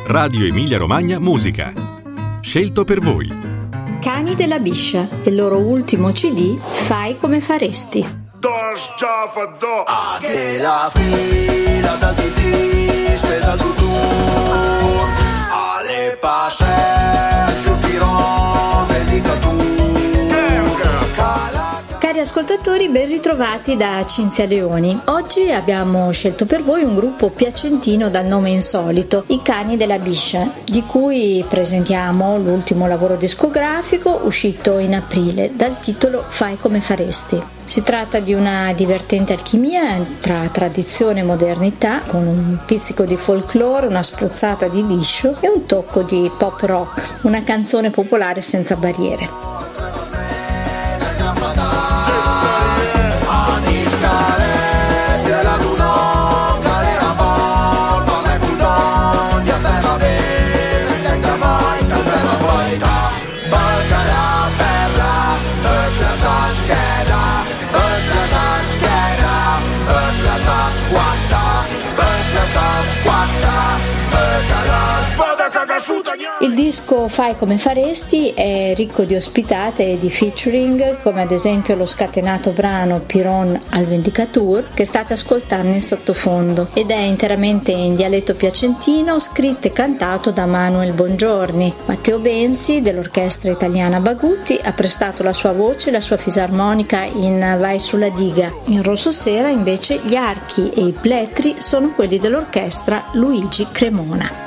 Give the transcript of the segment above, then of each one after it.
Radio Emilia Romagna Musica. Scelto per voi. Cani della Biscia, il loro ultimo CD, Fai come faresti. Che la fila dal triste dal tutto alle pace giutirò dedica tu. Cari ascoltatori, ben ritrovati da Cinzia Leoni. Oggi abbiamo scelto per voi un gruppo piacentino dal nome insolito, i Cani della Biscia, di cui presentiamo l'ultimo lavoro discografico uscito in aprile dal titolo Fai come faresti. Si tratta di una divertente alchimia tra tradizione e modernità, con un pizzico di folklore, una spruzzata di liscio e un tocco di pop rock, una canzone popolare senza barriere. Il disco Fai come faresti è ricco di ospitate e di featuring, come ad esempio lo scatenato brano Piron al Vendicatur, che state ascoltando in sottofondo, ed è interamente in dialetto piacentino, scritto e cantato da Manuel Bongiorni. Matteo Bensi dell'orchestra italiana Bagutti ha prestato la sua voce e la sua fisarmonica in Vai sulla diga. In Rosso Sera invece gli archi e i plettri sono quelli dell'orchestra Luigi Cremona.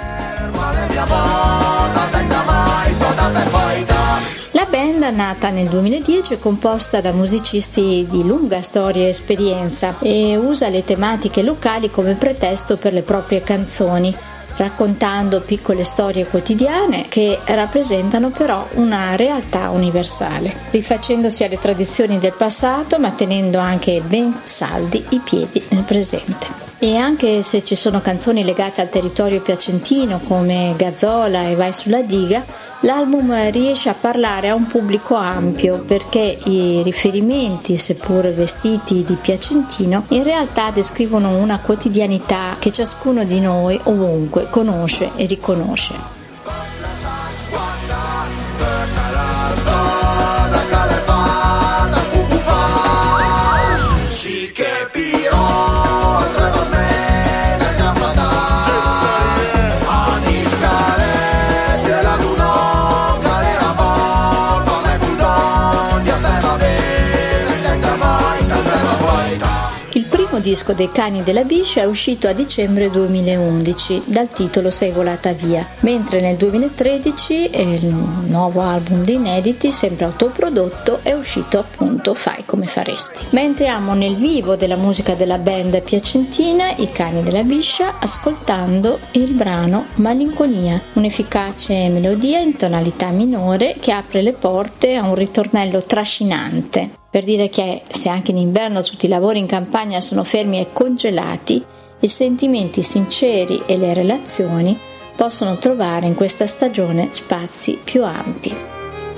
La band, nata nel 2010, è composta da musicisti di lunga storia e esperienza e usa le tematiche locali come pretesto per le proprie canzoni, raccontando piccole storie quotidiane che rappresentano però una realtà universale, rifacendosi alle tradizioni del passato ma tenendo anche ben saldi i piedi nel presente. E anche se ci sono canzoni legate al territorio piacentino come Gazzola e Vai sulla diga, l'album riesce a parlare a un pubblico ampio perché i riferimenti, seppur vestiti di piacentino, in realtà descrivono una quotidianità che ciascuno di noi ovunque conosce e riconosce. Il disco dei Cani della Biscia è uscito a dicembre 2011 dal titolo Sei volata via, mentre nel 2013 il nuovo album di inediti, sempre autoprodotto, è uscito appunto Fai come faresti. Ma entriamo nel vivo della musica della band piacentina i Cani della Biscia ascoltando il brano Malinconia, un'efficace melodia in tonalità minore che apre le porte a un ritornello trascinante, per dire che se anche in inverno tutti i lavori in campagna sono fermi e congelati, i sentimenti sinceri e le relazioni possono trovare in questa stagione spazi più ampi.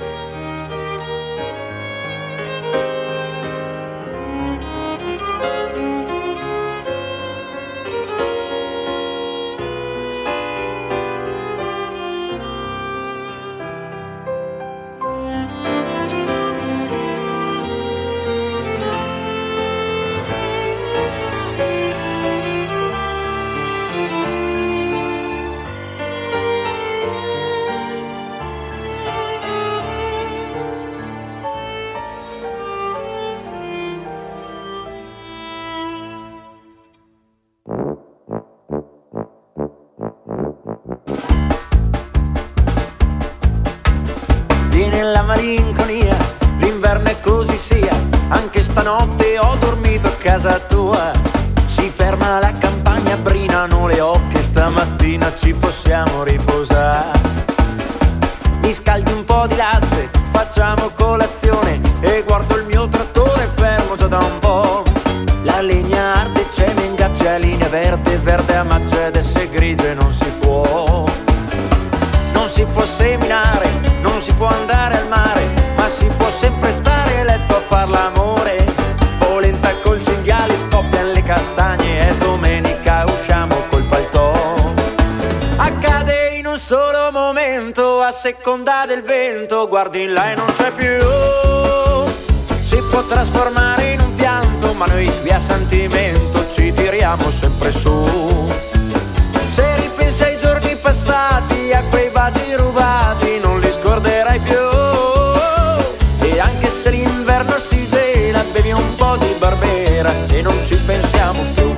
Viene la malinconia, l'inverno è così sia, anche stanotte ho dormito a casa tua. Si ferma la campagna, brinano le oche, stamattina ci possiamo riposare. Mi scaldi un po' di latte, facciamo colazione e guardo il mio trattore fermo già da un po'. La legna arde, c'è mengaccia, linea verde, verde a macchia, adesso è grigio e non si può. Non si può seminare, non si può andare al mare, ma si può sempre stare a letto a far l'amore. Polenta col cinghiale, scoppiano le castagne e domenica usciamo col paltò. Accade solo momento, a seconda del vento, guardi in là e non c'è più. Si può trasformare in un pianto, ma noi qui a sentimento ci tiriamo sempre su. Se ripensi ai giorni passati, a quei baci rubati, non li scorderai più. E anche se l'inverno si gela, bevi un po' di Barbera e non ci pensiamo più.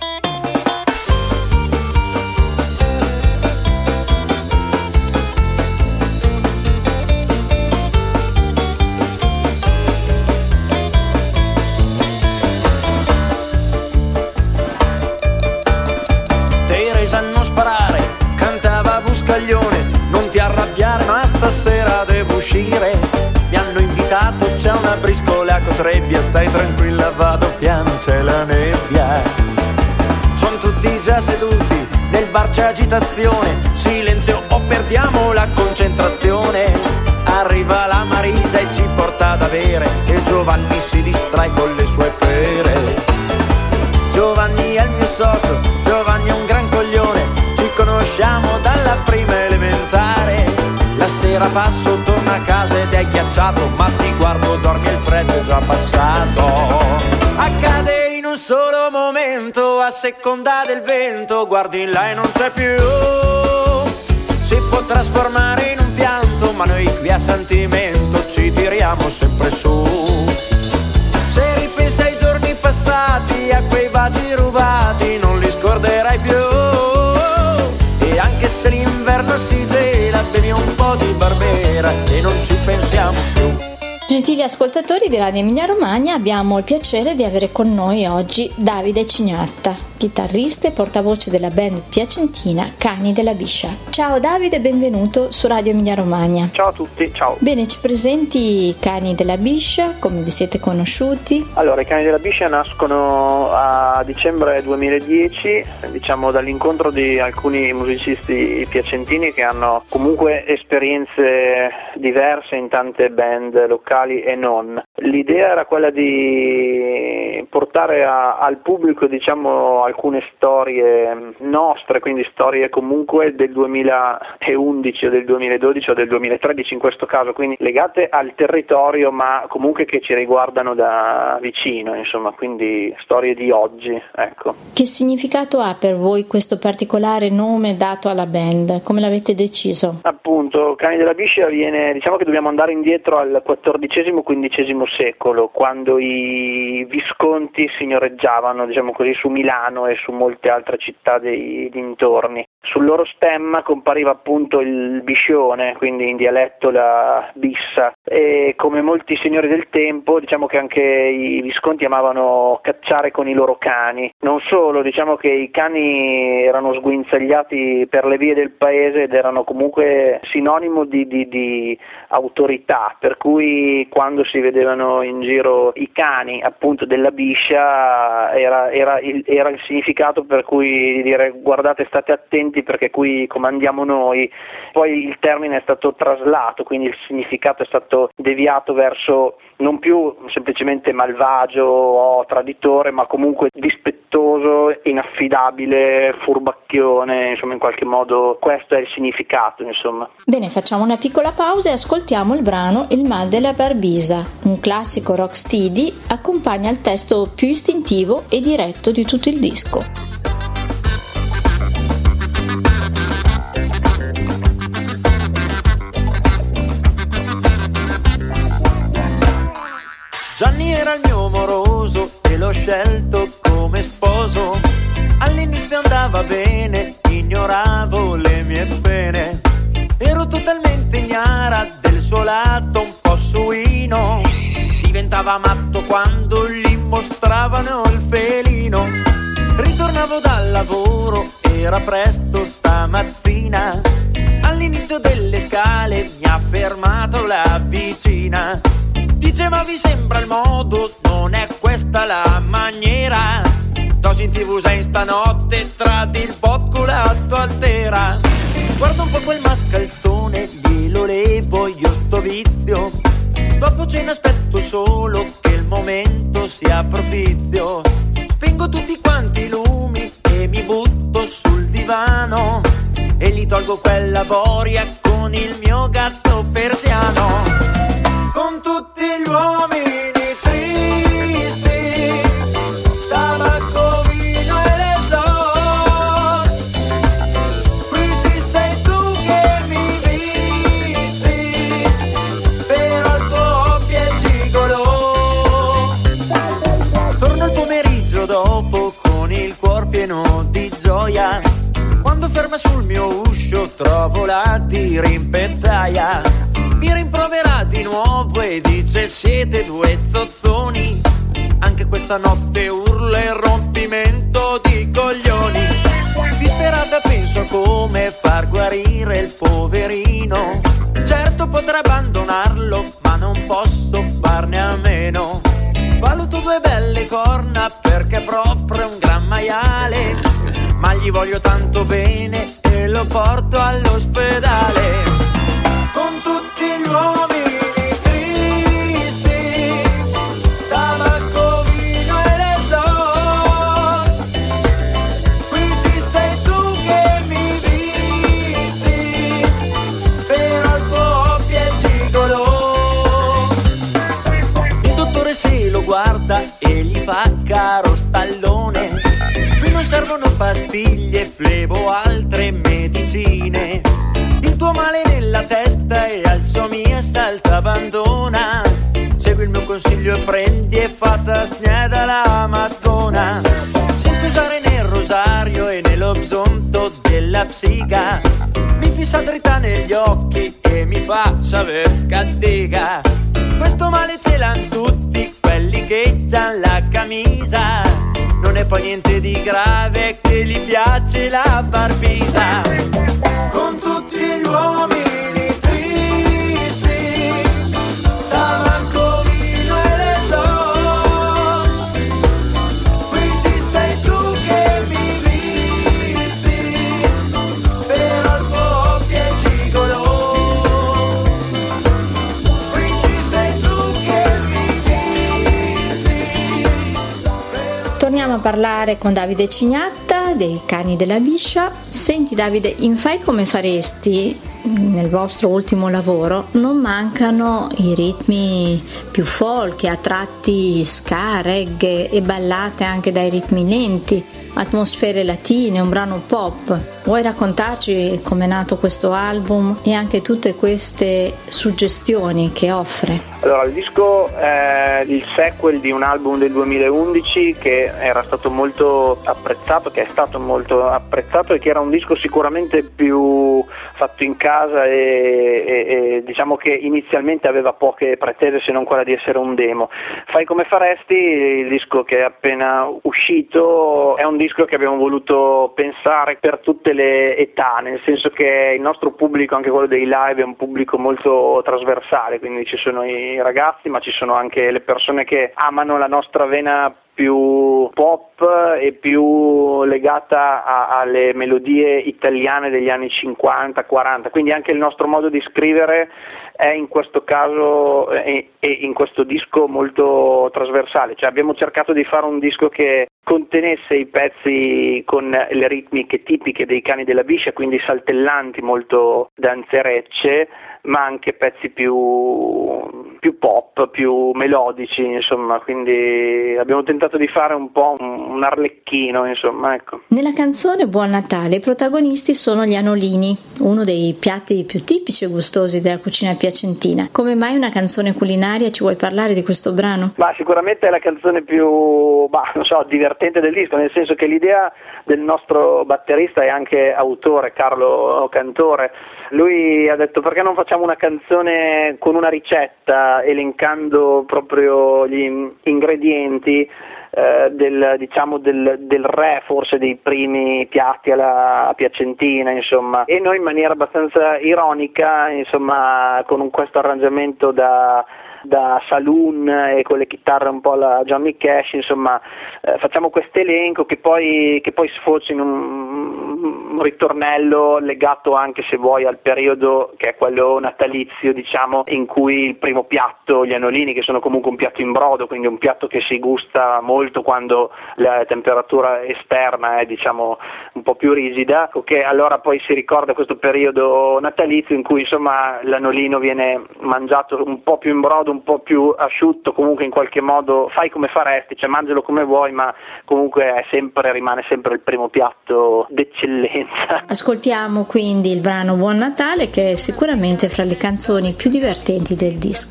Non ti arrabbiare, ma stasera devo uscire. Mi hanno invitato, c'è una briscola a Cotrebbia. Stai tranquilla, vado piano, c'è la nebbia. Sono tutti già seduti, nel bar c'è agitazione. Silenzio o perdiamo la concentrazione. Arriva la Marisa e ci porta da bere, e Giovanni si distrae con le sue pere. Giovanni è il mio socio, Giovanni è un gran coglione. Ci conosciamo dalla prima elementare. La sera passo, torno a casa ed è ghiacciato, ma ti guardo, dormi, il freddo è già passato. Accade in un solo momento, a seconda del vento, guardi in là e non c'è più. Si può trasformare in un pianto, ma noi qui a sentimento ci tiriamo sempre su. Se ripensi ai giorni passati, a quei baci rubati, non li scorderai più. Anche se l'inverno si gela, bevi un po' di Barbera e non ci pensiamo più. Gentili ascoltatori di Radio Emilia Romagna, abbiamo il piacere di avere con noi oggi Davide Cignatta, chitarrista e portavoce della band piacentina Cani della Biscia. Ciao Davide, benvenuto su Radio Emilia Romagna. Ciao a tutti, ciao. Bene, ci presenti i Cani della Biscia, come vi siete conosciuti? Allora, i Cani della Biscia nascono a dicembre 2010, diciamo dall'incontro di alcuni musicisti piacentini che hanno comunque esperienze diverse in tante band locali e non. L'idea era quella di portare al pubblico, diciamo, alcune storie nostre, quindi storie comunque del 2011 o del 2012 o del 2013 in questo caso, quindi legate al territorio ma comunque che ci riguardano da vicino, insomma, quindi storie di oggi, ecco. Che significato ha per voi questo particolare nome dato alla band? Come l'avete deciso? Cani della Biscia viene, diciamo che dobbiamo andare indietro al XIV-XV secolo, quando i Visconti signoreggiavano, diciamo così, su Milano e su molte altre città dei dintorni. Sul loro stemma compariva appunto il biscione, quindi in dialetto la bissa, e come molti signori del tempo, diciamo che anche i Visconti amavano cacciare con i loro cani. Non solo, diciamo che i cani erano sguinzagliati per le vie del paese ed erano comunque sinonimo di autorità, per cui quando si vedevano in giro i cani appunto della biscia era il significato per cui dire guardate, state attenti perché qui comandiamo noi. Poi il termine è stato traslato, quindi il significato è stato deviato verso non più semplicemente malvagio o traditore, ma comunque dispettoso, inaffidabile, furbacchione, insomma, in qualche modo questo è il significato, insomma. Bene, facciamo una piccola pausa e ascoltiamo il brano Il mal della Barbisa, un classico rocksteady, accompagna il testo più istintivo e diretto di tutto il disco. Gianni era il mio moroso e l'ho scelto come sposo. All'inizio andava bene, ignoravo le mie pene. Ero totalmente ignara del suo lato un po' suino. Diventava matto quando gli mostravano il felino. Ritornavo dal lavoro, era presto stamattina. All'inizio delle scale mi ha fermato la vicina. Dice ma vi sembra il modo, non è questa la maniera. Dosi in TV sei stanotte, tradi il botto la tua altera. Guarda un po' quel mascalzone, glielo levo io sto vizio. Dopo ce ne aspetto solo che il momento sia propizio. Spengo tutti quanti i lumi e mi butto sul divano. E gli tolgo quella boria con il mio gatto persiano. Con tutti gli uomini tristi, tabacco, vino e le zoo, qui ci sei tu che mi vizi, però il tuo hobby è il gigolò. Torno il pomeriggio dopo con il cuor pieno di gioia, quando ferma sul mio uscio trovo la dirimpettaia. Mi rimprovera di nuovo e dice siete due zozzoni, anche questa notte urla il rompimento di coglioni. Disperata penso a come far guarire il poverino, certo potrei abbandonarlo ma non posso farne a meno. Valuto due belle corna perché è proprio un gran maiale, ma gli voglio tanto bene e lo porto all'ospedale. Con tutti gli uomini tristi, tabacco, vino e le zoo, qui ci sei tu che mi vizi, però il tuo hobby è il gigolò. Il dottore se lo guarda e gli fa caro stallone, qui non servono pastiglie, flebo, altre medicine. Il tuo male nella testa e al somia salta abbandona, segui il mio consiglio e prendi e fatta sneda la mattona, senza usare né il rosario e nello bzonto della psica, mi fissa dritta negli occhi e mi fa saper cattiva. Questo male ce l'han tutti quelli che c'han la camisa, non è poi niente di grave che gli piace la barbisa. Con tutti gli uomini tristi, tabacco, vino e le zoo, qui ci sei tu che mi vizi, però il tuo hobby è il gigolò. Qui ci sei tu che mi vizi. Torniamo a parlare con Davide Cignatta dei Cani della Biscia. Senti Davide, in Fai come faresti, nel vostro ultimo lavoro, non mancano i ritmi più folk, a tratti ska, reggae e ballate anche dai ritmi lenti, atmosfere latine, un brano pop. Vuoi raccontarci com'è nato questo album e anche tutte queste suggestioni che offre? Allora, il disco è il sequel di un album del 2011 che era stato molto apprezzato, che è stato molto apprezzato e che era un disco sicuramente più fatto in casa e diciamo che inizialmente aveva poche pretese se non quella di essere un demo. Fai come faresti, il disco che è appena uscito, è un disco che abbiamo voluto pensare per tutte le età, nel senso che il nostro pubblico, anche quello dei live, è un pubblico molto trasversale, quindi ci sono i ragazzi ma ci sono anche le persone che amano la nostra vena più pop e più legata alle melodie italiane degli anni 50-40, quindi anche il nostro modo di scrivere è in questo caso e in questo disco molto trasversale, cioè abbiamo cercato di fare un disco che contenesse i pezzi con le ritmiche tipiche dei Cani della Biscia, quindi saltellanti, molto danzerecce, ma anche pezzi più pop, più melodici, insomma, quindi abbiamo tentato di fare un po' un arlecchino, insomma, ecco. Nella canzone Buon Natale i protagonisti sono gli anolini, uno dei piatti più tipici e gustosi della cucina piacentina. Come mai una canzone culinaria? Ci vuoi parlare di questo brano? Ma sicuramente è la canzone più, divertente del disco, nel senso che l'idea del nostro batterista e anche autore, Carlo Cantore, lui ha detto perché non facciamo una canzone con una ricetta elencando proprio gli ingredienti del re forse dei primi piatti alla piacentina, insomma, e noi in maniera abbastanza ironica, insomma, con questo arrangiamento da saloon e con le chitarre un po' alla Johnny Cash, insomma, facciamo questo elenco che poi sfocia in un un ritornello legato anche, se vuoi, al periodo che è quello natalizio, diciamo, in cui il primo piatto, gli annolini, che sono comunque un piatto in brodo, quindi un piatto che si gusta molto quando la temperatura esterna è, diciamo, un po' più rigida, che allora poi si ricorda questo periodo natalizio in cui insomma l'annolino viene mangiato un po' più in brodo, un po' più asciutto, comunque in qualche modo fai come faresti, cioè mangialo come vuoi, ma comunque rimane sempre il primo piatto d'eccellenza. Ascoltiamo quindi il brano Buon Natale, che è sicuramente fra le canzoni più divertenti del disco.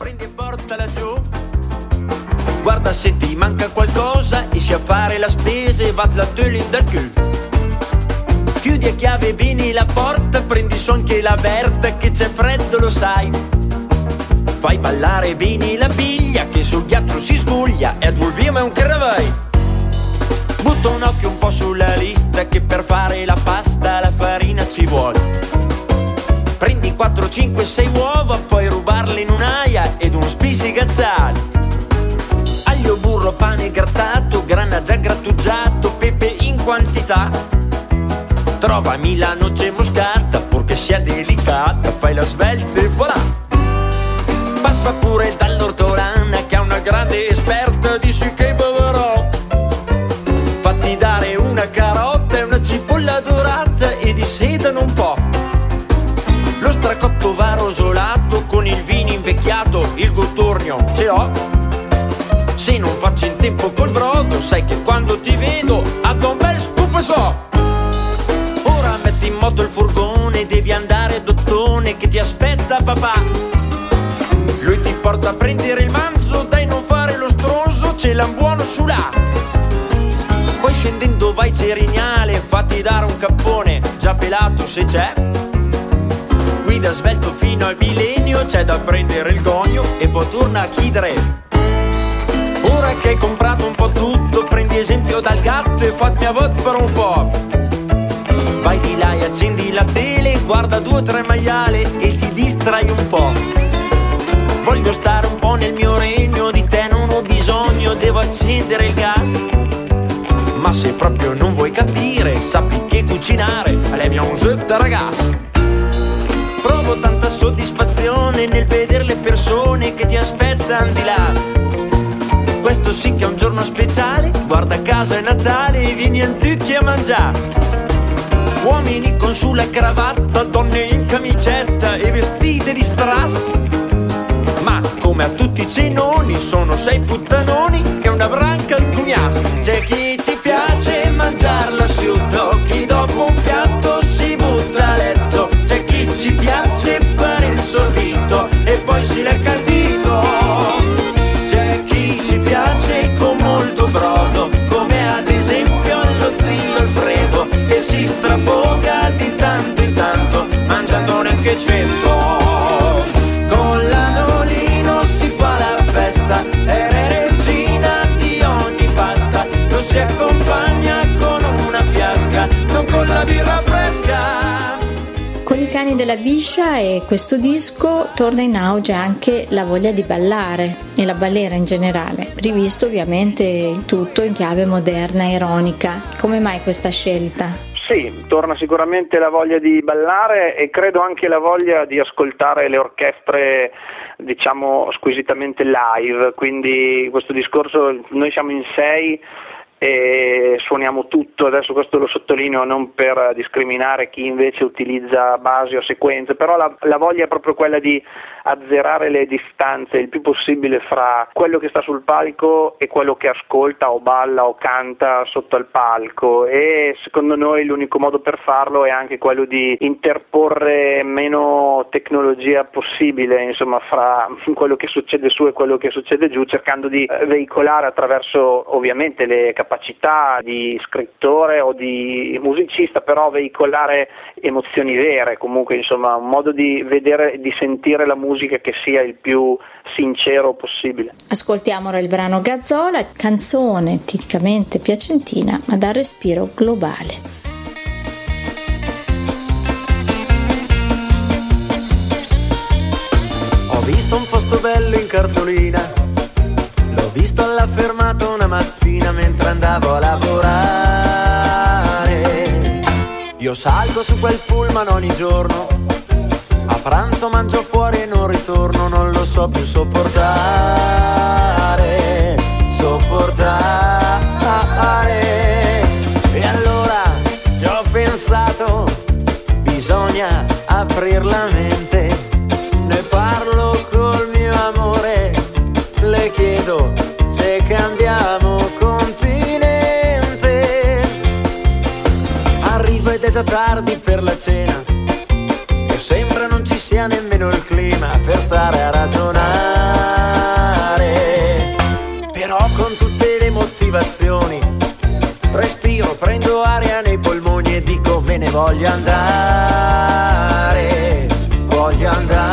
Guarda se ti manca qualcosa, esci a fare la spesa e vatti la tele dal cul. Chiudi a chiave bene la porta, prendi su anche la Berta che c'è freddo, lo sai. Fai ballare bene la biglia che sul ghiaccio si sguglia e a due via ma un caravai. Butta un occhio un po' sulla lista che per fare la pasta la farina ci vuole. Prendi 4, 5, 6 uova, poi rubarle in un'aia ed un spisigazzale. Aglio, burro, pane grattato, grana già grattugiato, pepe in quantità. Trovami la noce moscata, purché sia delicata, fai la svelta e voilà. Passa pure dall'ortolana che è una grande esperta di sui che beverò. Fatti dare una carota e una cipolla dorata e di sedano un po'. Lo stracotto va rosolato con il vino invecchiato, il gottornio ce l'ho. Se non faccio in tempo col brodo, sai che quando ti vedo addo un bel scoop so. Ora metti in moto il furgone, devi andare dottone che ti aspetta papà. Lui ti porta a prendere il manzo, dai non fare lo stronzo, ce l'ha un buono su là. Poi scendendo vai Cerignale, fatti dare un cappone, già pelato se c'è. Guida svelto fino al millennio, c'è da prendere il gonio e poi torna a chiedere. Ora che hai comprato un po' tutto, prendi esempio dal gatto e fatti a voto per un po'. Vai di là e accendi la tele, guarda 2 o 3 maiale e ti distrai un po'. Voglio stare un po' nel mio regno, di te non ho bisogno, devo accendere il gas. Ma se proprio non vuoi capire, sappi che cucinare è la mia un jeu de ragazzi. Provo tanta soddisfazione nel vedere le persone che ti aspettano di là. Questo sì che è un giorno speciale, guarda a casa è Natale e vieni a tutti a mangiare. Uomini con sulla cravatta, donne in camicetta e vestite di strass. Ma come a tutti i cenoni sono 6 puttanoni e una branca di cugnas. C'è chi ci piace mangiarla asciutto, chi dopo un piatto si butta a letto. C'è chi ci piace fare il sorbito e poi si lecca il dito. C'è chi ci piace con molto brodo, come ad esempio allo zio Alfredo, che si strafoga di tanto in tanto mangiandone anche 100. Con l'anolino si fa la festa, è regina di ogni pasta. Lo si accompagna con una fiasca, non con la birra fresca. Con i cani della biscia e questo disco torna in auge anche la voglia di ballare e la balera in generale, rivisto ovviamente il tutto in chiave moderna e ironica. Come mai questa scelta? Sì, torna sicuramente la voglia di ballare e credo anche la voglia di ascoltare le orchestre, diciamo, squisitamente live, quindi questo discorso, noi siamo in 6 e suoniamo tutto, adesso questo lo sottolineo non per discriminare chi invece utilizza basi o sequenze, però la voglia è proprio quella di azzerare le distanze il più possibile fra quello che sta sul palco e quello che ascolta o balla o canta sotto al palco, e secondo noi l'unico modo per farlo è anche quello di interporre meno tecnologia possibile, insomma, fra quello che succede su e quello che succede giù, cercando di veicolare attraverso ovviamente le capacità di scrittore o di musicista, però veicolare emozioni vere, comunque insomma un modo di vedere e di sentire la musica che sia il più sincero possibile. Ascoltiamo ora il brano Gazzola, canzone tipicamente piacentina ma dal respiro globale. Ho visto un posto bello in cartolina, l'ho visto alla fermata una mattina mentre andavo a lavorare. Io salgo su quel pullman ogni giorno, a pranzo mangio fuori e non ritorno, non lo so più sopportare. E allora ci ho pensato, bisogna aprir la mente, ne parlo col mio amore, le chiedo se cambiamo continente. Arrivo ed è già tardi per la cena e sembra non ci sia nemmeno il clima per stare a ragionare. Però con tutte le motivazioni respiro, prendo aria nei polmoni e dico me ne voglio andare, voglio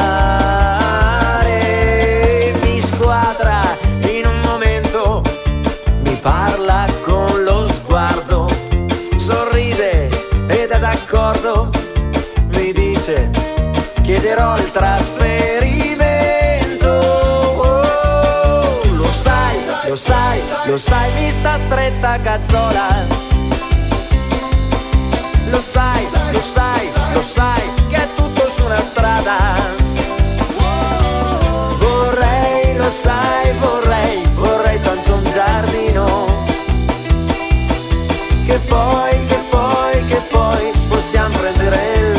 andare. Mi squadra in un momento, mi parla con lo sguardo, sorride ed è d'accordo, mi dice chiederò il trasferimento. Oh, lo sai, mi sta stretta cazzola. Lo sai che è tutto su una strada. Vorrei, lo sai, vorrei tanto un giardino, che poi possiamo prendere il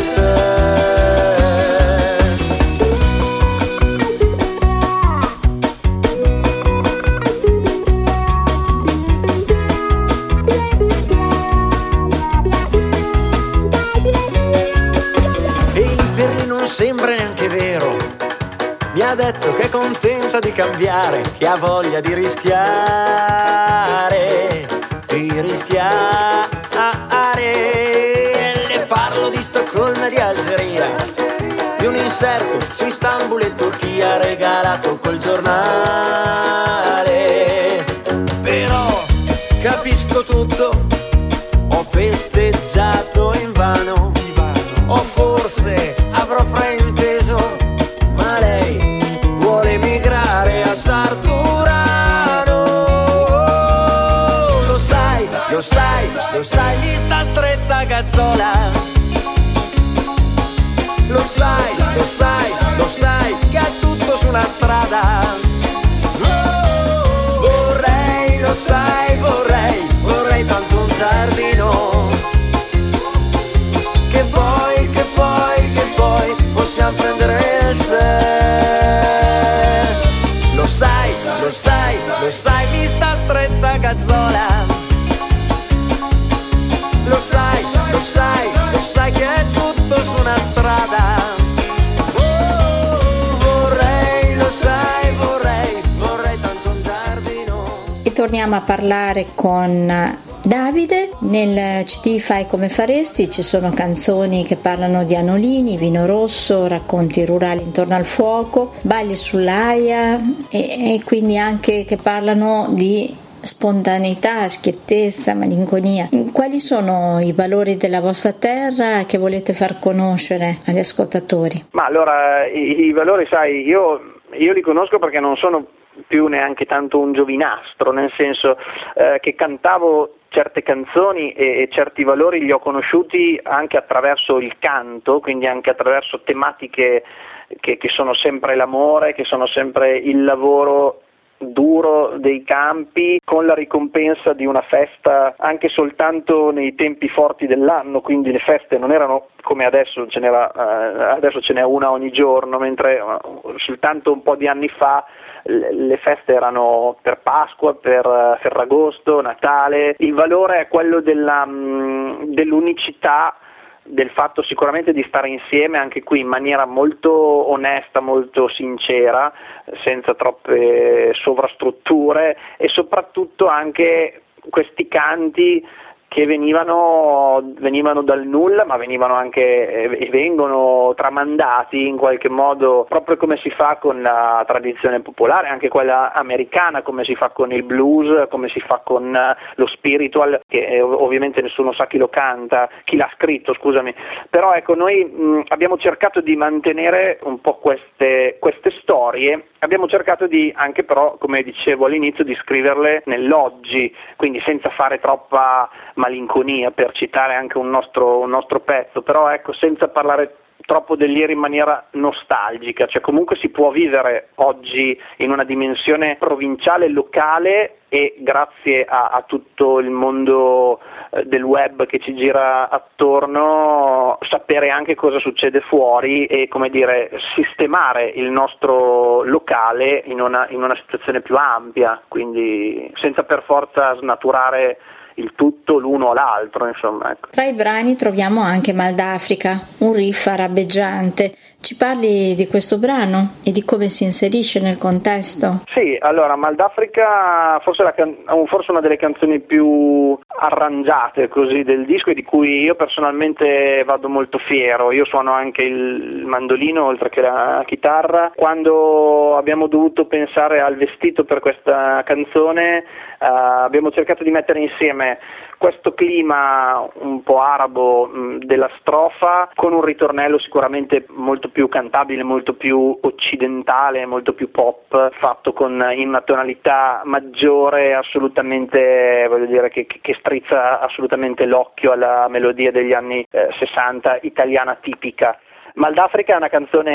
sembra neanche vero, mi ha detto che è contenta di cambiare, che ha voglia di rischiare. Le parlo di Stoccolma e di Algeria, di un inserto su Istanbul e Turchia regalato col giornale. Però capisco tutto, ho festeggiato invano, o forse avrò frainteso, ma lei vuole emigrare a Sarturano. Lo sai, gli sta stretta cazzola. Lo sai, che è tutto su una strada. Vorrei, lo sai, vorrei tanto un giardino, che poi possiamo prendere il tè. Lo sai, mi sta stretta cazzola. Lo sai che è tutto su una strada. Vorrei, lo sai, vorrei tanto un giardino. E torniamo a parlare con Davide. Nel CD Fai come faresti ci sono canzoni che parlano di anolini, vino rosso, racconti rurali intorno al fuoco, balli sull'aia e quindi anche che parlano di spontaneità, schiettezza, malinconia. Quali sono i valori della vostra terra che volete far conoscere agli ascoltatori? Ma allora i valori, sai, io li conosco perché non sono più neanche tanto un giovinastro, nel senso che cantavo certe canzoni e certi valori li ho conosciuti anche attraverso il canto, quindi anche attraverso tematiche che sono sempre l'amore, che sono sempre il lavoro duro dei campi, con la ricompensa di una festa anche soltanto nei tempi forti dell'anno, quindi le feste non erano come adesso ce n'è una ogni giorno, mentre soltanto un po' di anni fa le feste erano per Pasqua, per Ferragosto, Natale. Il valore è quello dell'unicità, del fatto sicuramente di stare insieme anche qui in maniera molto onesta, molto sincera, senza troppe sovrastrutture, e soprattutto anche questi canti che venivano dal nulla, ma venivano anche e vengono tramandati in qualche modo proprio come si fa con la tradizione popolare, anche quella americana, come si fa con il blues, come si fa con lo spiritual, che ovviamente nessuno sa chi lo canta, chi l'ha scritto, scusami. Però ecco, noi abbiamo cercato di mantenere un po' queste storie, abbiamo cercato di anche però, come dicevo all'inizio, di scriverle nell'oggi, quindi senza fare troppa malinconia, per citare anche un nostro pezzo, però ecco, senza parlare troppo dell'ieri in maniera nostalgica, cioè comunque si può vivere oggi in una dimensione provinciale, locale, e grazie a tutto il mondo del web che ci gira attorno sapere anche cosa succede fuori e, come dire, sistemare il nostro locale in una situazione più ampia, quindi senza per forza snaturare il tutto l'uno o l'altro, insomma, ecco. Tra i brani troviamo anche Mal d'Africa, un riff arabeggiante. Ci parli di questo brano e di come si inserisce nel contesto? Sì, allora Mal d'Africa forse una delle canzoni più arrangiate così del disco e di cui io personalmente vado molto fiero. Io suono anche il mandolino oltre che la chitarra. Quando abbiamo dovuto pensare al vestito per questa canzone abbiamo cercato di mettere insieme questo clima un po' arabo della strofa con un ritornello sicuramente molto più cantabile, molto più occidentale, molto più pop, fatto in una tonalità maggiore, assolutamente, voglio dire, che strizza assolutamente l'occhio alla melodia degli anni 60 italiana tipica. Mal d'Africa è una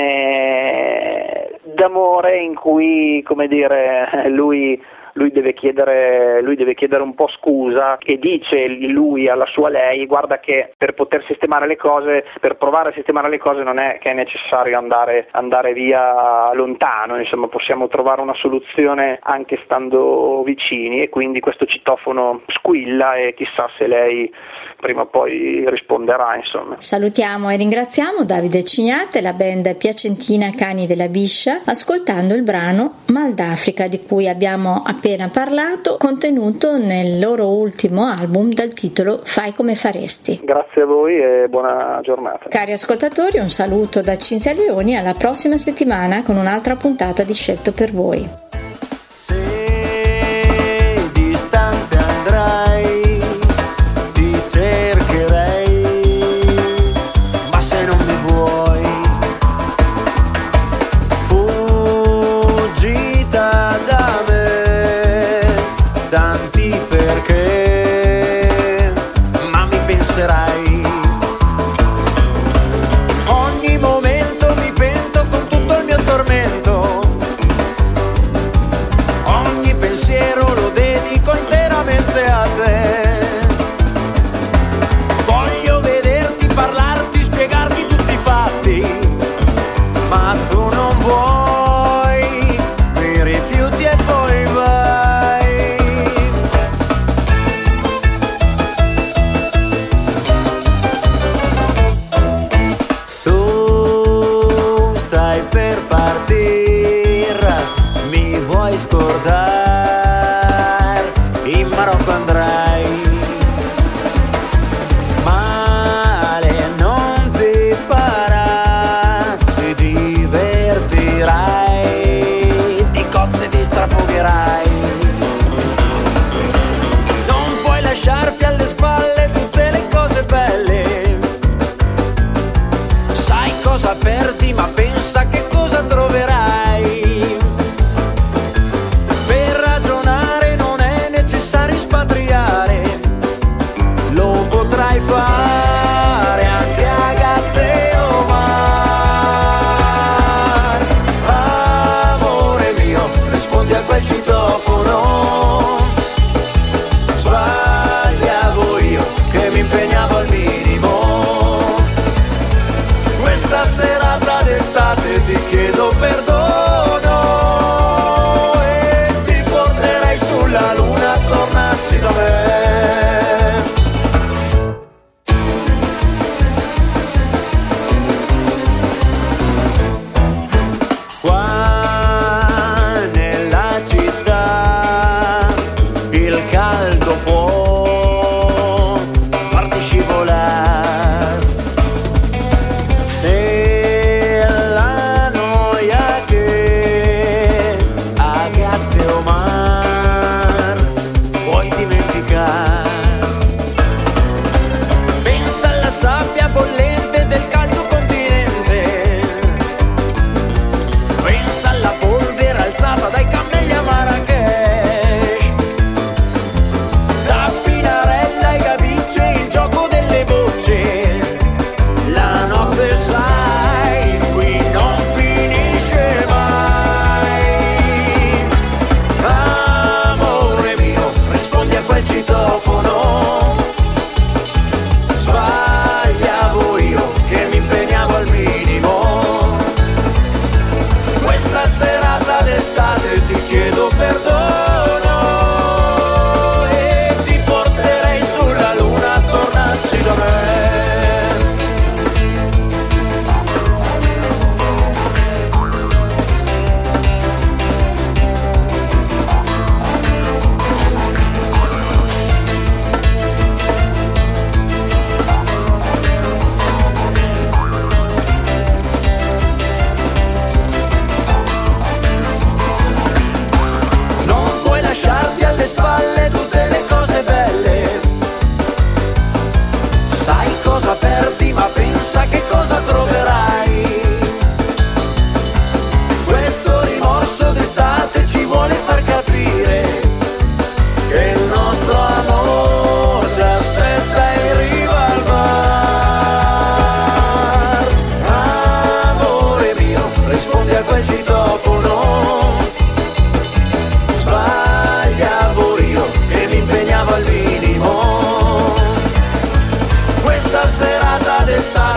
canzone d'amore in cui, come dire, lui deve chiedere un po' scusa e dice lui alla sua lei: guarda che per poter sistemare le cose, per provare a sistemare le cose non è che è necessario andare via lontano, insomma possiamo trovare una soluzione anche stando vicini, e quindi questo citofono squilla e chissà se lei prima o poi risponderà, insomma. Salutiamo e ringraziamo Davide Cignate e la band piacentina Cani della Biscia ascoltando il brano Mal d'Africa, di cui abbiamo appena parlato, contenuto nel loro ultimo album dal titolo Fai come faresti. Grazie a voi e buona giornata. Cari ascoltatori, un saluto da Cinzia Leoni, alla prossima settimana con un'altra puntata di Scelto per voi. Se distante andrai, ti cercherei, ma se non mi vuoi, fuggita da me, tanti perché, ma mi penserai. Ogni momento mi pento con tutto il mio tormento, ogni pensiero lo dedico interamente a te. Voglio vederti, parlarti, spiegarti tutti i fatti, ma tu non vuoi, mi rifiuti e poi vai. Tu stai per partire, mi vuoi scordare, in Marocco andrai, male non ti farà, ti divertirai, di cozze ti strafogherai. Non puoi lasciarti alle spalle tutte le cose belle, sai cosa perdi ma pensa che cosa troverai. Per ragionare non è necessario spatriare, lo potrai fare anche a gatte o mar. Amore mio, rispondi a quel citofono, sbagliavo io che mi impegnavo al minimo. Questa serata d'estate ti chiedo perdono e ti porterei sulla luna, tornassi da me. Qua nella città il caldo può farti scivolare nella noia tempesta